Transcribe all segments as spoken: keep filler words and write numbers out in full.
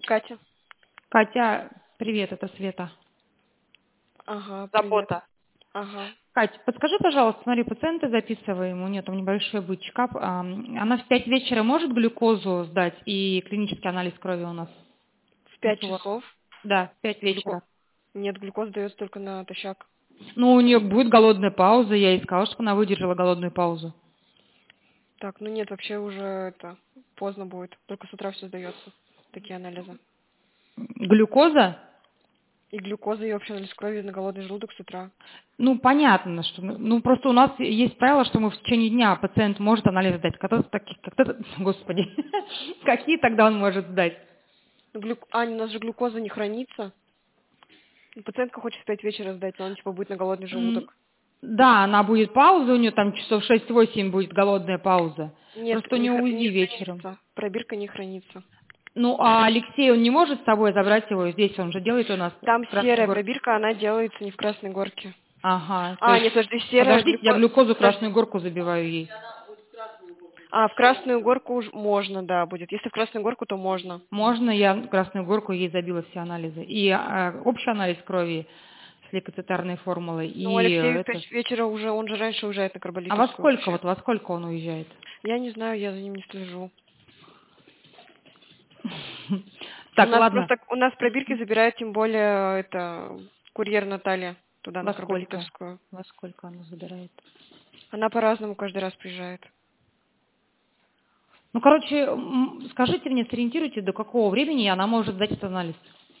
Катя. Катя, привет, это Света. Ага, привет. Забота. Ага. Катя, подскажи, пожалуйста, смотри, пациента записываем, у нее там небольшой будет чекап. а, Она в пять вечера может глюкозу сдать и клинический анализ крови у нас? В пять Мочевой. часов Да, в пять глюко... вечера. Нет, глюкоза дается только натощак. Ну, у нее будет голодная пауза, я ей сказала, чтобы она выдержала голодную паузу. Так, ну нет, вообще уже это поздно будет. Только с утра все сдается. Такие анализы. Глюкоза? И глюкоза, и вообще анализ крови на голодный желудок с утра. Ну, понятно, что, ну, ну, просто у нас есть правило, что мы в течение дня пациент может анализ сдать. Когда-то такие, когда-то, господи, какие тогда он может сдать? Ну, глю... Аня, у нас же глюкоза не хранится. Пациентка хочет в пять вечера сдать, но он типа будет на голодный М, желудок. Да, она будет пауза, у нее там часов шесть-восемь будет голодная пауза. Нет, Просто у не, нее хр- не УЗИ вечером. хранится. Пробирка не хранится. Ну, а Алексей, он не может с собой забрать его здесь, он же делает у нас Там в Красной серая Горке. пробирка, она делается не в Красной Горке. Ага, то А, есть, нет, подожди, серая подождите, я глюкоза... глюкозу в Подожди. Красную Горку забиваю ей. А, в Красную Горку уж можно, да, будет. Если в Красную Горку, то можно. Можно я в Красную Горку ей забила все анализы? И а, общий анализ крови с лейкоцитарной формулой, Ну, и Алексей в э, это... пять вечера уже, он же раньше уезжает на А во Карболитовскую сколько, вообще. вот во сколько он уезжает? Я не знаю, я за ним не слежу. У Так, нас ладно, просто, у нас пробирки забирает, тем более, это, курьер Наталья туда, на во сколько? Карболитовскую. Во сколько она забирает? Она по-разному каждый раз приезжает. Ну, короче, м, скажите мне, сориентируйте, до какого времени она может сдать этот анализ.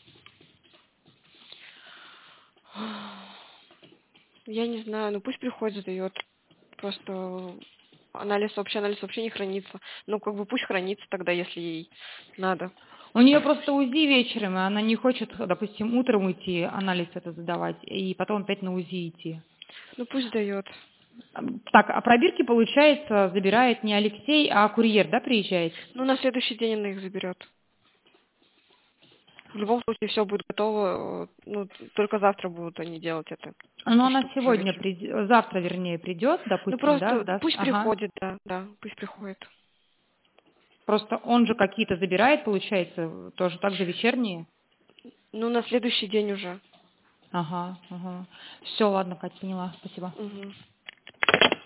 Я не знаю, ну пусть приходит, сдает. Просто анализ вообще, анализ вообще не хранится. Ну, как бы пусть хранится тогда, если ей надо. У нее просто УЗИ вечером, и она не хочет, допустим, утром идти анализ это сдавать, и потом опять на УЗИ идти. Ну, пусть дает. Так, а пробирки, получается, забирает не Алексей, а курьер, да, приезжает? Ну, на следующий день она их заберет. В любом случае все будет готово, э, ну, только завтра будут они делать это. Ну, То, она что уже сегодня, вечером. придет, завтра, вернее, придет, Ну, допустим, да, просто сдаст. пусть Ага. приходит, да, да, пусть приходит. Просто он же какие-то забирает, получается, тоже так же вечерние. Ну, на следующий день уже. Ага, ага. Все, ладно, Кать, поняла, спасибо. Угу.